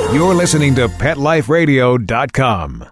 You're listening to PetLifeRadio.com.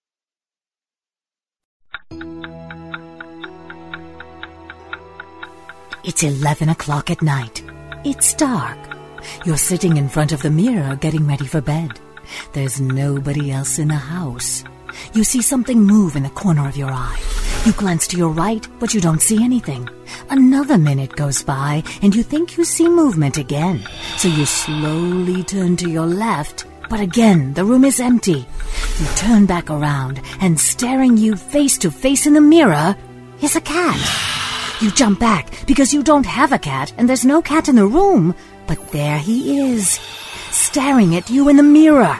It's 11 o'clock at night. It's dark. You're sitting in front of the mirror getting ready for bed. There's nobody else in the house. You see something move in the corner of your eye. You glance to your right, but you don't see anything. Another minute goes by, and you think you see movement again. So you slowly turn to your left, but again, the room is empty. You turn back around, and staring you face to face in the mirror is a cat. You jump back because you don't have a cat, and there's no cat in the room. But there he is, staring at you in the mirror.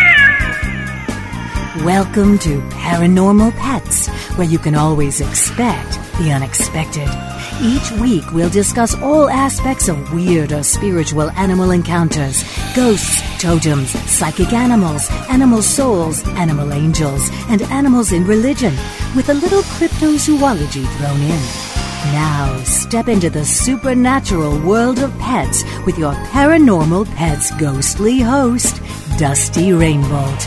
Welcome to Paranormal Pets, where you can always expect the unexpected. Each week, we'll discuss all aspects of weird or spiritual animal encounters, ghosts, totems, psychic animals, animal souls, animal angels, and animals in religion, with a little cryptozoology thrown in. Now, step into the supernatural world of pets with your Paranormal Pets ghostly host, Dusty Rainbolt.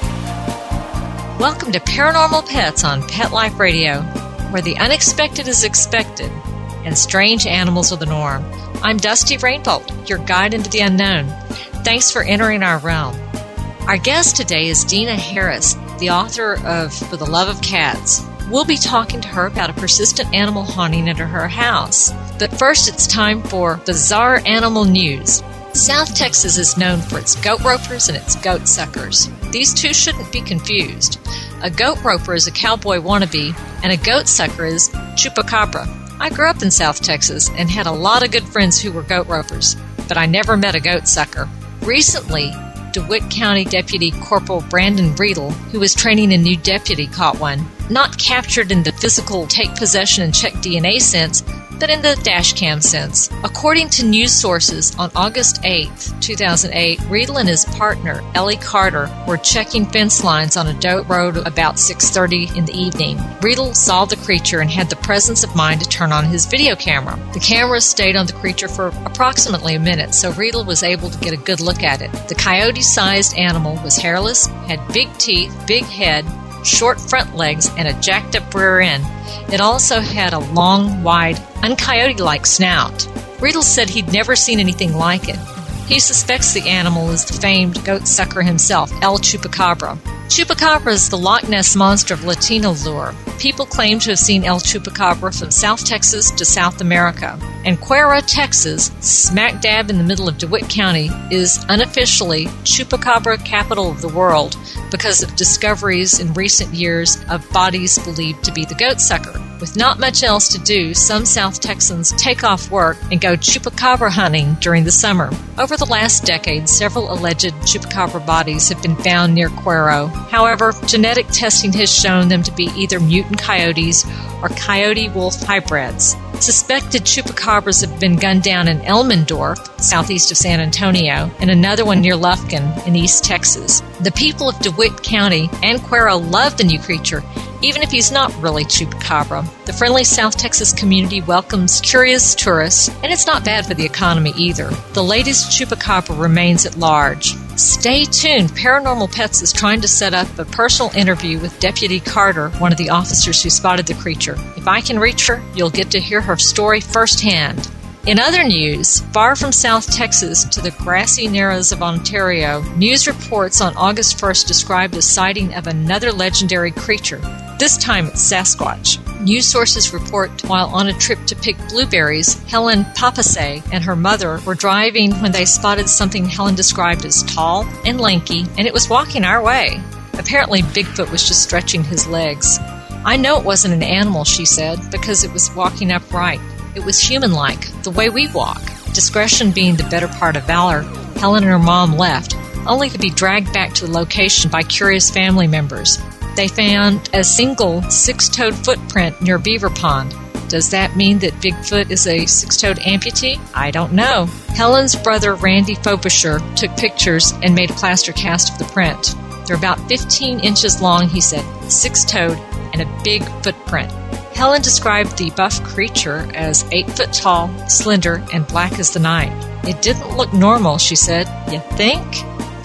Welcome to Paranormal Pets on Pet Life Radio, where the unexpected is expected and strange animals are the norm. I'm Dusty Rainbolt, your guide into the unknown. Thanks for entering our realm. Our guest today is Dina Harris, the author of For the Love of Cats. We'll be talking to her about a persistent animal haunting under her house. But first, it's time for bizarre animal news. South Texas is known for its goat ropers and its goat suckers. These two shouldn't be confused. A goat roper is a cowboy wannabe, and a goat sucker is chupacabra. I grew up in South Texas and had a lot of good friends who were goat ropers, but I never met a goat sucker. Recently, DeWitt County Deputy Corporal Brandon Riedel, who was training a new deputy, caught one. Not captured in the physical take possession and check DNA sense, but in the dash cam sense. According to news sources, on August 8, 2008, Riedel and his partner, Ellie Carter, were checking fence lines on a dirt road about 6:30 in the evening. Riedel saw the creature and had the presence of mind to turn on his video camera. The camera stayed on the creature for approximately a minute, so Riedel was able to get a good look at it. The coyote-sized animal was hairless, had big teeth, big head, short front legs, and a jacked-up rear end. It also had a long, wide, uncoyote-like snout. Riedel said he'd never seen anything like it. He suspects the animal is the famed goat sucker himself, El Chupacabra. Chupacabra is the Loch Ness Monster of Latino lore. People claim to have seen El Chupacabra from South Texas to South America. And Cuero, Texas, smack dab in the middle of DeWitt County, is unofficially Chupacabra capital of the world because of discoveries in recent years of bodies believed to be the goat sucker. With not much else to do, some South Texans take off work and go chupacabra hunting during the summer. Over the last decade, several alleged chupacabra bodies have been found near Cuero. However, genetic testing has shown them to be either mutant coyotes or coyote-wolf hybrids. Suspected chupacabras have been gunned down in Elmendorf, southeast of San Antonio, and another one near Lufkin in East Texas. The people of DeWitt County and Cuero love the new creature, even if he's not really chupacabra. The friendly South Texas community welcomes curious tourists, and it's not bad for the economy either. The latest chupacabra remains at large. Stay tuned. Paranormal Pets is trying to set up a personal interview with Deputy Carter, one of the officers who spotted the creature. If I can reach her, you'll get to hear her story firsthand. In other news, far from South Texas to the grassy narrows of Ontario, news reports on August 1st described a sighting of another legendary creature. This time it's Sasquatch. News sources report while on a trip to pick blueberries, Helen Papase and her mother were driving when they spotted something Helen described as tall and lanky, and it was walking our way. Apparently Bigfoot was just stretching his legs. I know it wasn't an animal, she said, because it was walking upright. It was human-like, the way we walk. Discretion being the better part of valor, Helen and her mom left, only to be dragged back to the location by curious family members. They found a single six-toed footprint near Beaver Pond. Does that mean that Bigfoot is a six-toed amputee? I don't know. Helen's brother, Randy Frobisher, took pictures and made a plaster cast of the print. They're about 15 inches long, he said, six-toed, and a big footprint. Helen described the buff creature as 8 foot tall, slender, and black as the night. It didn't look normal, she said. You think?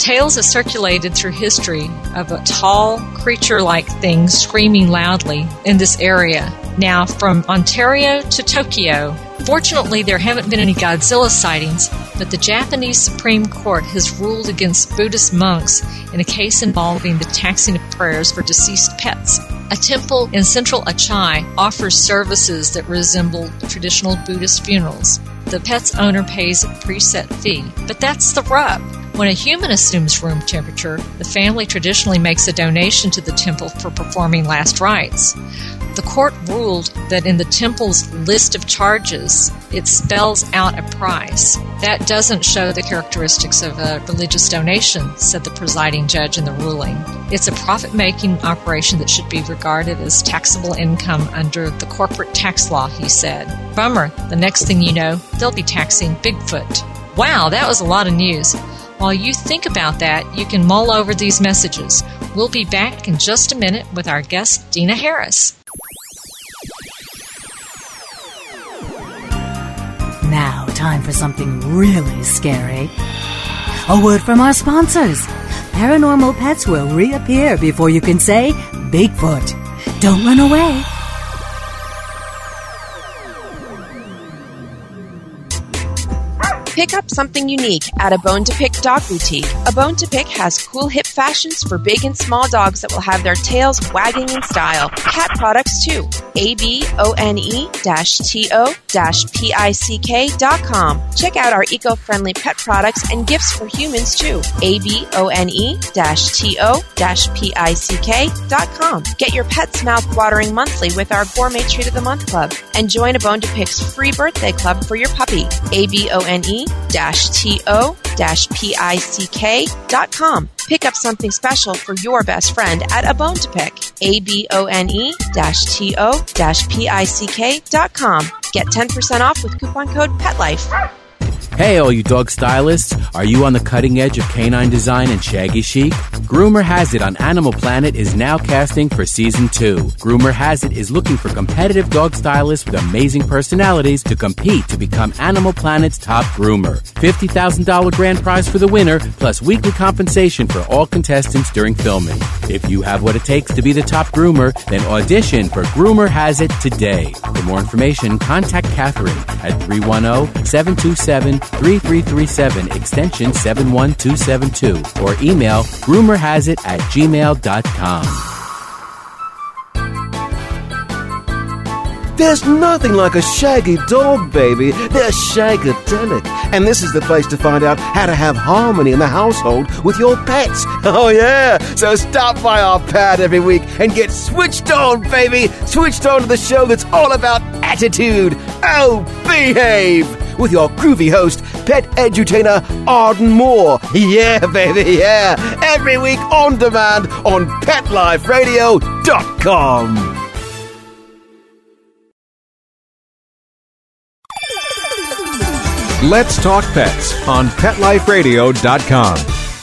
Tales have circulated through history of a tall, creature-like thing screaming loudly in this area. Now, from Ontario to Tokyo. Fortunately, there haven't been any Godzilla sightings, but the Japanese Supreme Court has ruled against Buddhist monks in a case involving the taxing of prayers for deceased pets. A temple in central Achai offers services that resemble traditional Buddhist funerals. The pet's owner pays a preset fee, but that's the rub. When a human assumes room temperature, the family traditionally makes a donation to the temple for performing last rites. The court ruled that in the temple's list of charges, it spells out a price. That doesn't show the characteristics of a religious donation, said the presiding judge in the ruling. It's a profit-making operation that should be regarded as taxable income under the corporate tax law, he said. Bummer, the next thing you know, they'll be taxing Bigfoot. Wow, that was a lot of news. While you think about that, you can mull over these messages. We'll be back in just a minute with our guest, Dina Harris. Now, time for something really scary. A word from our sponsors. Paranormal Pets will reappear before you can say Bigfoot. Don't run away. Pick up something unique at A Bone to Pick Dog Boutique. A Bone to Pick has cool hip fashions for big and small dogs that will have their tails wagging in style. Cat products too. abone-to-pick.com. Check out our eco-friendly pet products and gifts for humans too. abone-to-pick.com. Get your pet's mouth-watering monthly with our Gourmet Treat of the Month Club. And join A Bone to Pick's free birthday club for your puppy. abone-to-pick.com. Pick up something special for your best friend at A Bone to Pick. abone-to-pick.com. Get 10% off with coupon code PETLIFE. Hey, all you dog stylists. Are you on the cutting edge of canine design and shaggy chic? Groomer Has It on Animal Planet is now casting for Season 2. Groomer Has It is looking for competitive dog stylists with amazing personalities to compete to become Animal Planet's top groomer. $50,000 grand prize for the winner, plus weekly compensation for all contestants during filming. If you have what it takes to be the top groomer, then audition for Groomer Has It today. For more information, contact Catherine at 310-727-3337, extension 71272, or email groomerhasit@gmail.com. There's nothing like a shaggy dog, baby. They're shagadelic. And this is the place to find out how to have harmony in the household with your pets. Oh, yeah. So stop by our pad every week and get switched on, baby. Switched on to the show that's all about attitude. Oh, behave. With your groovy host, pet edutainer Arden Moore. Yeah, baby, yeah. Every week on demand on PetLifeRadio.com. Let's Talk Pets on PetLifeRadio.com.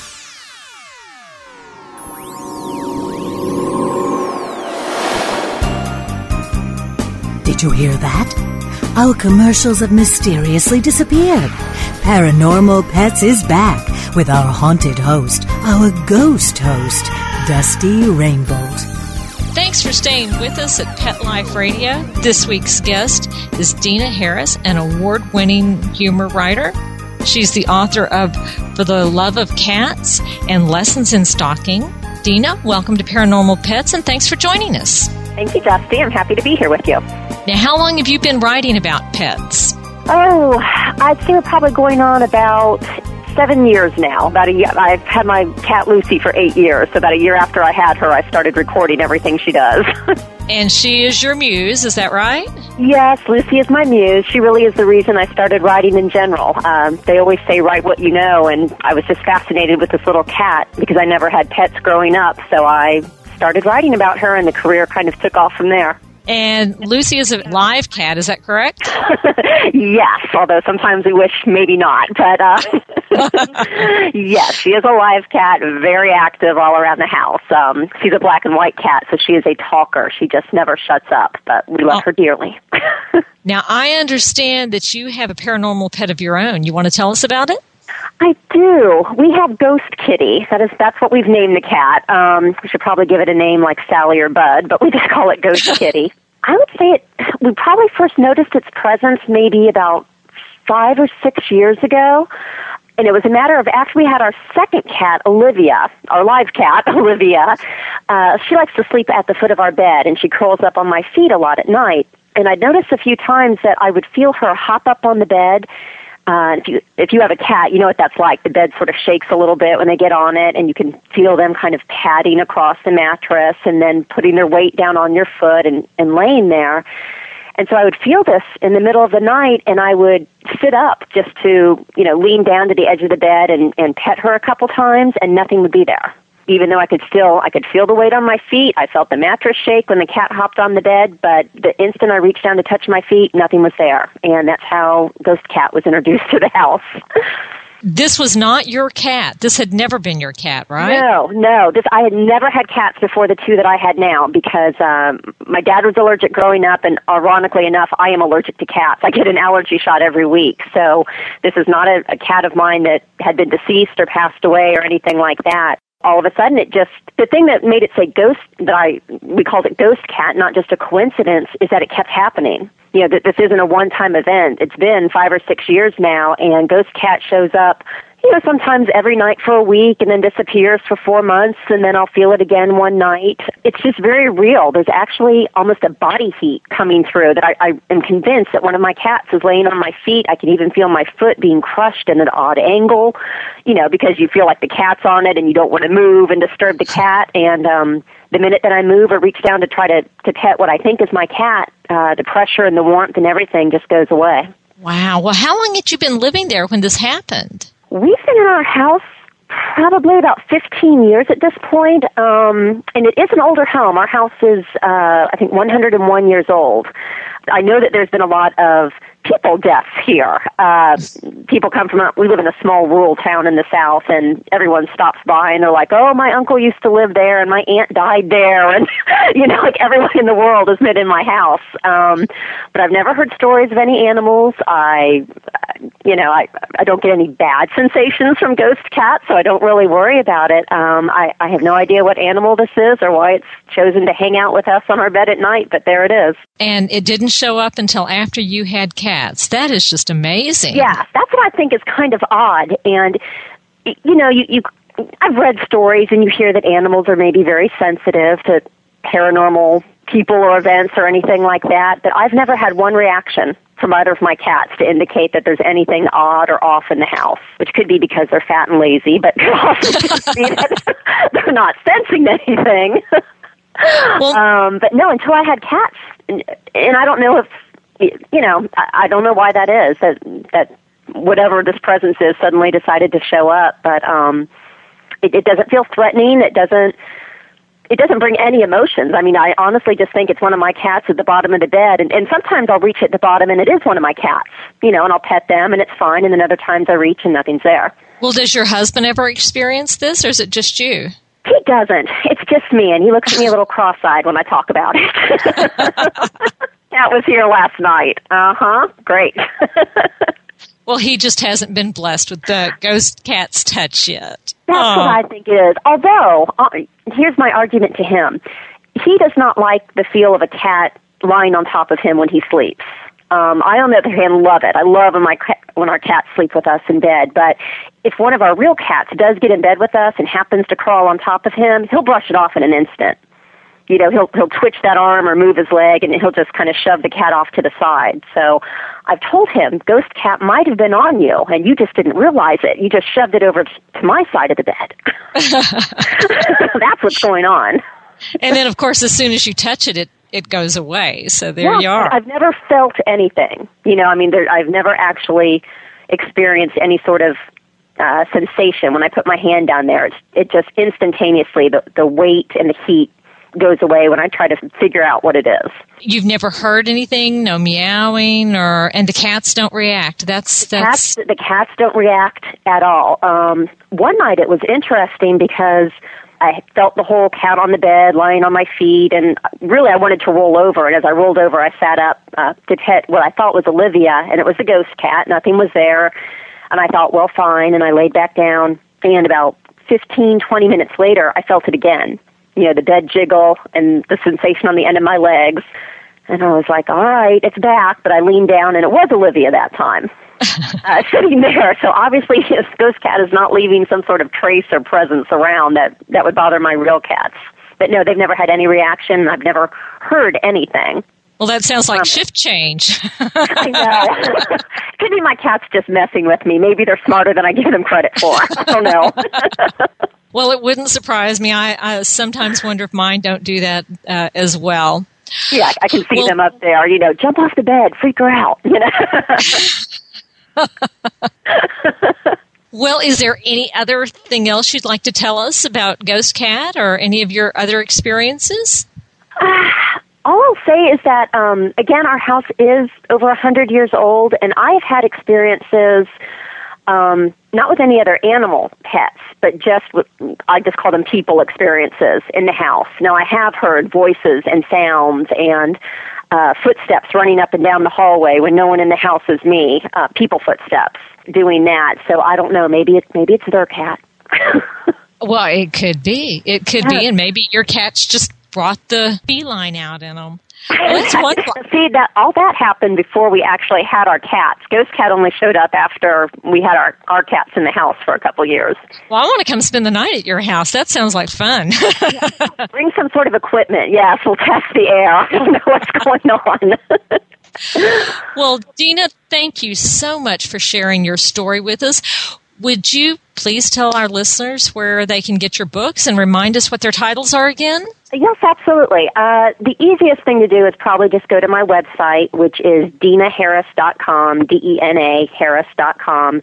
Did you hear that? Our commercials have mysteriously disappeared. Paranormal Pets is back with our haunted host, our ghost host, Dusty Rainbolt. Thanks for staying with us at Pet Life Radio. This week's guest is Dina Harris, an award-winning humor writer. She's the author of For the Love of Cats and Lessons in Stalking. Dina, welcome to Paranormal Pets, and thanks for joining us. Thank you, Dusty. I'm happy to be here with you. Now, how long have you been writing about pets? Oh, I'd say we're probably going on about 7 years now. About a year. I've had my cat Lucy for 8 years, so about a year after I had her, I started recording everything she does. And she is your muse, is that right? Yes, Lucy is my muse. She really is the reason I started writing in general. They always say, write what you know, and I was just fascinated with this little cat because I never had pets growing up, so I started writing about her, and the career kind of took off from there. And Lucy is a live cat, is that correct? Yes, although sometimes we wish maybe not. But yes, she is a live cat, very active all around the house. She's a black and white cat, so she is a talker. She just never shuts up, but we love her dearly. Now, I understand that you have a paranormal pet of your own. You want to tell us about it? I do. We have Ghost Kitty. That's what we've named the cat. We should probably give it a name like Sally or Bud, but we just call it Ghost Kitty. I would say we probably first noticed its presence maybe about 5 or 6 years ago. And it was a matter of after we had our second cat, Olivia, our live cat, Olivia, she likes to sleep at the foot of our bed, and she curls up on my feet a lot at night. And I'd noticed a few times that I would feel her hop up on the bed. If you have a cat, you know what that's like. The bed sort of shakes a little bit when they get on it, and you can feel them kind of padding across the mattress and then putting their weight down on your foot and laying there. And so I would feel this in the middle of the night, and I would sit up just to, lean down to the edge of the bed and pet her a couple times, and nothing would be there. Even though I could feel the weight on my feet. I felt the mattress shake when the cat hopped on the bed, but the instant I reached down to touch my feet, nothing was there. And that's how Ghost Cat was introduced to the house. This was not your cat. This had never been your cat, right? No. I had never had cats before the two that I had now because my dad was allergic growing up, and ironically enough, I am allergic to cats. I get an allergy shot every week. So this is not a cat of mine that had been deceased or passed away or anything like that. All of a sudden, the thing that made it say ghost, we called it Ghost Cat, not just a coincidence, is that it kept happening. That this isn't a one-time event. It's been 5 or 6 years now, and Ghost Cat shows up, sometimes every night for a week and then disappears for 4 months, and then I'll feel it again one night. It's just very real. There's actually almost a body heat coming through that I am convinced that one of my cats is laying on my feet. I can even feel my foot being crushed in an odd angle, because you feel like the cat's on it and you don't want to move and disturb the cat. And the minute that I move or reach down to try to pet what I think is my cat, the pressure and the warmth and everything just goes away. Wow. Well, how long had you been living there when this happened? We've been in our house probably about 15 years at this point, and it is an older home. Our house is, I think, 101 years old. I know that there's been a lot of people deaths here. People come from, we live in a small rural town in the South, and everyone stops by and they're like, oh, my uncle used to live there and my aunt died there, and, everyone in the world has been in my house. But I've never heard stories of any animals. I don't get any bad sensations from Ghost Cat, so I don't really worry about it. I have no idea what animal this is or why it's chosen to hang out with us on our bed at night, but there it is. And it didn't show up until after you had cats. That is just amazing. Yeah, that's what I think is kind of odd. And, I've read stories and you hear that animals are maybe very sensitive to paranormal people or events or anything like that, but I've never had one reaction from either of my cats to indicate that there's anything odd or off in the house, which could be because they're fat and lazy, but could also just be that they're not sensing anything. Well, but no, until I had cats, and I don't know if, I don't know why that is, that whatever this presence is suddenly decided to show up, but it doesn't feel threatening. It doesn't bring any emotions. I mean, I honestly just think it's one of my cats at the bottom of the bed, and sometimes I'll reach at the bottom and it is one of my cats, and I'll pet them and it's fine, and then other times I reach and nothing's there. Well, does your husband ever experience this, or is it just you? He doesn't. It's just me, and he looks at me a little cross-eyed when I talk about it. Cat was here last night. Great. Well, he just hasn't been blessed with the Ghost Cat's touch yet. That's what I think it is. Although, here's my argument to him. He does not like the feel of a cat lying on top of him when he sleeps. I, on the other hand, love it. I love when our cats sleep with us in bed. But if one of our real cats does get in bed with us and happens to crawl on top of him, he'll brush it off in an instant. He'll twitch that arm or move his leg, and he'll just kind of shove the cat off to the side. So I've told him, Ghost Cat might have been on you, and you just didn't realize it. You just shoved it over to my side of the bed. That's what's going on. And then, of course, as soon as you touch it, it goes away. So there you are. I've never felt anything. I've never actually experienced any sort of sensation. When I put my hand down there, it just instantaneously, the weight and the heat goes away when I try to figure out what it is. You've never heard anything? No meowing, and the cats don't react. The cats don't react at all. One night it was interesting because I felt the whole cat on the bed lying on my feet, and really I wanted to roll over, and as I rolled over I sat up to pet what I thought was Olivia, and it was a ghost cat. Nothing was there. And I thought, well, fine, and I laid back down, and about 15, 20 minutes later, I felt it again. You know, the bed jiggle and the sensation on the end of my legs. And I was like, all right, it's back. But I leaned down, and it was Olivia that time, sitting there. So obviously, this ghost cat is not leaving some sort of trace or presence around that would bother my real cats. But no, they've never had any reaction. I've never heard anything. Well, that sounds like shift change. I know. Could be my cats just messing with me. Maybe they're smarter than I give them credit for. I don't know. Well, it wouldn't surprise me. I sometimes wonder if mine don't do that as well. Yeah, I can see them up there, you know, jump off the bed, freak her out, you know. Well, is there any other thing else you'd like to tell us about Ghost Cat or any of your other experiences? All I'll say is that, again, our house is over 100 years old, and I've had experiences, not with any other animal pets, but just with, I just call them people experiences in the house. Now, I have heard voices and sounds and footsteps running up and down the hallway when no one in the house is me, people footsteps doing that. So I don't know, maybe it's their cat. Well, it could be. It could be, and maybe your cat's just brought the feline out in them. Well, that's wonderful. See, all that happened before we actually had our cats. Ghost Cat only showed up after we had our cats in the house for a couple years. Well, I want to come spend the night at your house. That sounds like fun. Yeah. Bring some sort of equipment. Yes, we'll test the air. I don't know what's going on. Well, Dina, thank you so much for sharing your story with us. Would you please tell our listeners where they can get your books and remind us what their titles are again? Yes, absolutely. The easiest thing to do is probably just go to my website, which is DenaHarris.com, DENA Harris.com.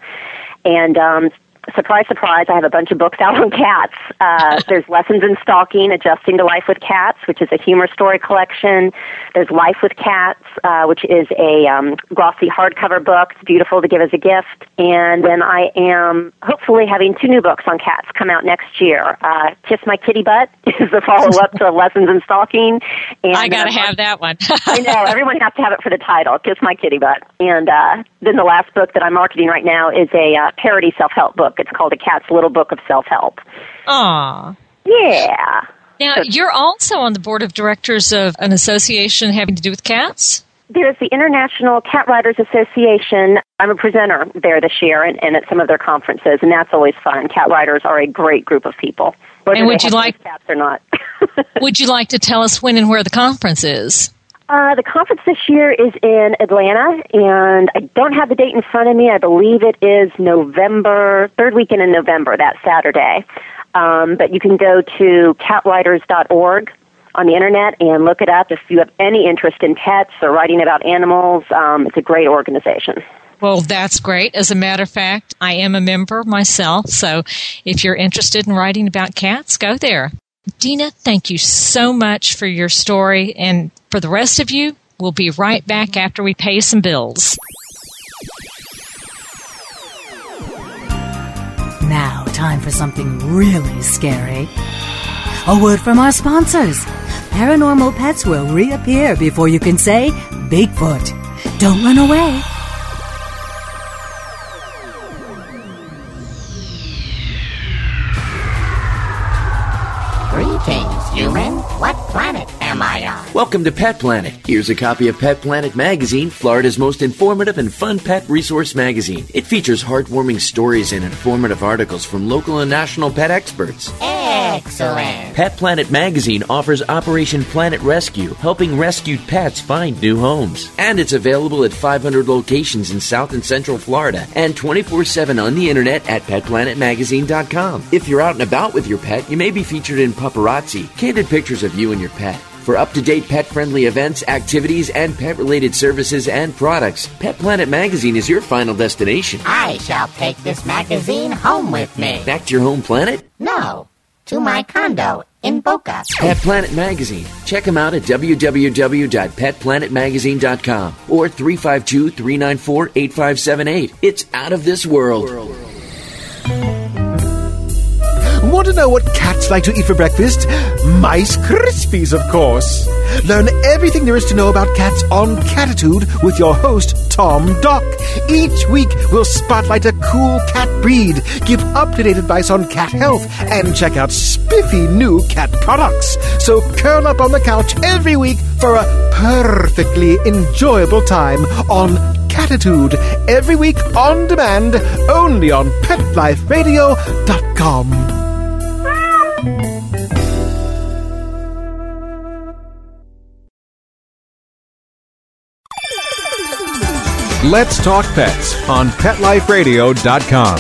And surprise, surprise, I have a bunch of books out on cats. There's Lessons in Stalking, Adjusting to Life with Cats, which is a humor story collection. There's Life with Cats, which is a glossy hardcover book. It's beautiful to give as a gift. And then I am hopefully having 2 new books on cats come out next year. Kiss My Kitty Butt is the follow-up to Lessons in Stalking. And I got to have that one. I know. Everyone has to have it for the title, Kiss My Kitty Butt. And then the last book that I'm marketing right now is a parody self-help book. It's called A Cat's Little Book of Self-Help. Aw. Yeah. Now, you're also on the board of directors of an association having to do with cats? There's the International Cat Writers Association. I'm a presenter there this year and at some of their conferences, and that's always fun. Cat writers are a great group of people, whether and would they you have like cats or not. Would you like to tell us when and where the conference is? The conference this year is in Atlanta, and I don't have the date in front of me. I believe it is November, 3rd weekend in November, that Saturday. But you can go to catwriters.org on the internet and look it up if you have any interest in pets or writing about animals. It's a great organization. Well, that's great. As a matter of fact, I am a member myself, so if you're interested in writing about cats, go there. Dina, thank you so much for your story, and for the rest of you, we'll be right back after we pay some bills. Now, time for something really scary. A word from our sponsors. Paranormal pets will reappear before you can say Bigfoot. Don't run away. Greetings, human. What planet am I on? Welcome to Pet Planet. Here's a copy of Pet Planet Magazine, Florida's most informative and fun pet resource magazine. It features heartwarming stories and informative articles from local and national pet experts. Excellent. Pet Planet Magazine offers Operation Planet Rescue, helping rescued pets find new homes. And it's available at 500 locations in South and Central Florida and 24/7 on the internet at petplanetmagazine.com. If you're out and about with your pet, you may be featured in paparazzi, candid pictures of you and your pet. For up-to-date pet-friendly events, activities, and pet-related services and products, Pet Planet Magazine is your final destination. I shall take this magazine home with me. Back to your home planet? No, to my condo in Boca. Pet Planet Magazine. Check them out at www.petplanetmagazine.com or 352-394-8578. It's out of this world. Want to know what cats like to eat for breakfast? Mice Krispies, of course. Learn everything there is to know about cats on Catitude with your host, Tom Doc. Each week, we'll spotlight a cool cat breed, give up-to-date advice on cat health, and check out spiffy new cat products. So curl up on the couch every week for a perfectly enjoyable time on Catitude, every week on demand, only on PetLifeRadio.com. Let's Talk Pets on PetLifeRadio.com.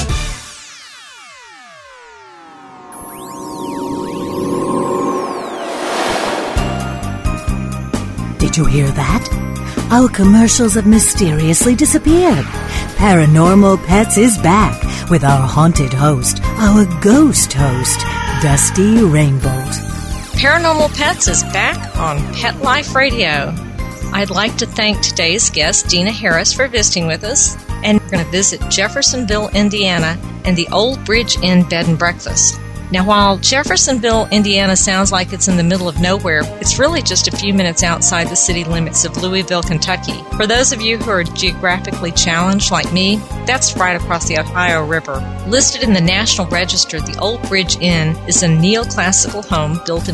Did you hear that? Our commercials have mysteriously disappeared. Paranormal Pets is back with our haunted host, our ghost host, Dusty Rainbolt. Paranormal Pets is back on Pet Life Radio. I'd like to thank today's guest, Dina Harris, for visiting with us. And we're going to visit Jeffersonville, Indiana, and the Old Bridge Inn Bed and Breakfast. Now, while Jeffersonville, Indiana sounds like it's in the middle of nowhere, it's really just a few minutes outside the city limits of Louisville, Kentucky. For those of you who are geographically challenged like me, that's right across the Ohio River. Listed in the National Register, the Old Bridge Inn is a neoclassical home built in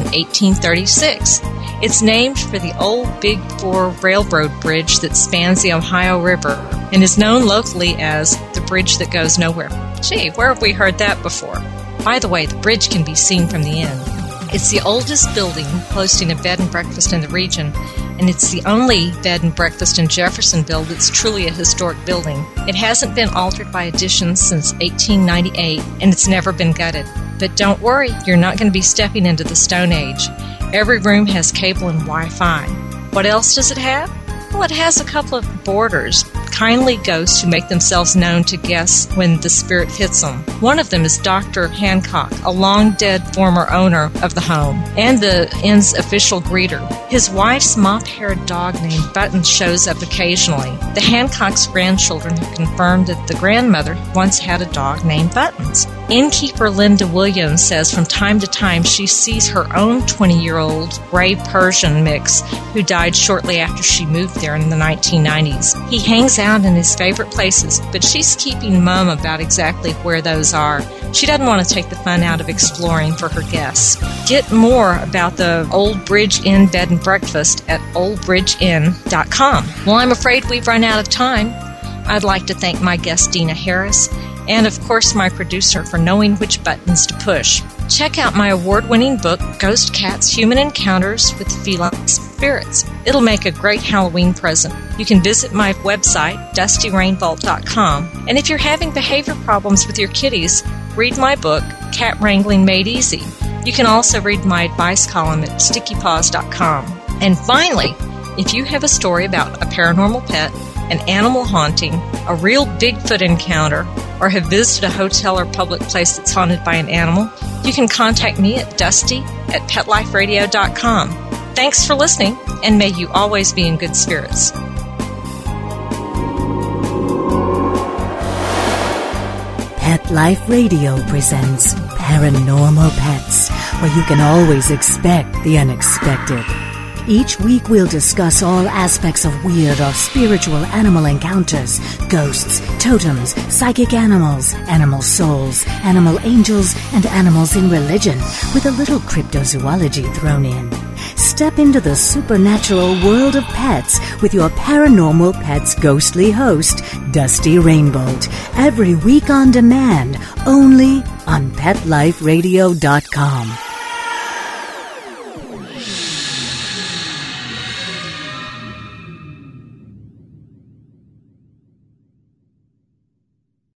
1836. It's named for the old Big Four Railroad bridge that spans the Ohio River and is known locally as the bridge that goes nowhere. Gee, where have we heard that before? By the way, the bridge can be seen from the inn. It's the oldest building hosting a bed and breakfast in the region, and it's the only bed and breakfast in Jeffersonville that's truly a historic building. It hasn't been altered by additions since 1898, and it's never been gutted. But don't worry, you're not going to be stepping into the Stone Age. Every room has cable and Wi-Fi. What else does it have? Well, it has a couple of boarders, kindly ghosts who make themselves known to guests when the spirit hits them. One of them is Dr. Hancock, a long-dead former owner of the home, and the inn's official greeter. His wife's mop-haired dog named Buttons shows up occasionally. The Hancock's grandchildren have confirmed that the grandmother once had a dog named Buttons. Innkeeper Linda Williams says from time to time she sees her own 20-year-old gray Persian mix who died shortly after she moved there in the 1990s. He hangs out in his favorite places, but she's keeping mum about exactly where those are. She doesn't want to take the fun out of exploring for her guests. Get more about the Old Bridge Inn Bed and Breakfast at oldbridgeinn.com. Well, I'm afraid we've run out of time. I'd like to thank my guest, Dina Harris, and of course my producer for knowing which buttons to push. Check out my award-winning book, Ghost Cats, Human Encounters with Feline Spirits. It'll make a great Halloween present. You can visit my website, DustyRainbolt.com. And if you're having behavior problems with your kitties, read my book, Cat Wrangling Made Easy. You can also read my advice column at StickyPaws.com. And finally, if you have a story about a paranormal pet, an animal haunting, a real Bigfoot encounter, or have visited a hotel or public place that's haunted by an animal, you can contact me at dusty@PetLifeRadio.com. Thanks for listening, and may you always be in good spirits. Pet Life Radio presents Paranormal Pets, where you can always expect the unexpected. Each week we'll discuss all aspects of weird or spiritual animal encounters, ghosts, totems, psychic animals, animal souls, animal angels, and animals in religion, with a little cryptozoology thrown in. Step into the supernatural world of pets with your Paranormal Pets ghostly host, Dusty Rainbolt, every week on demand, only on PetLifeRadio.com.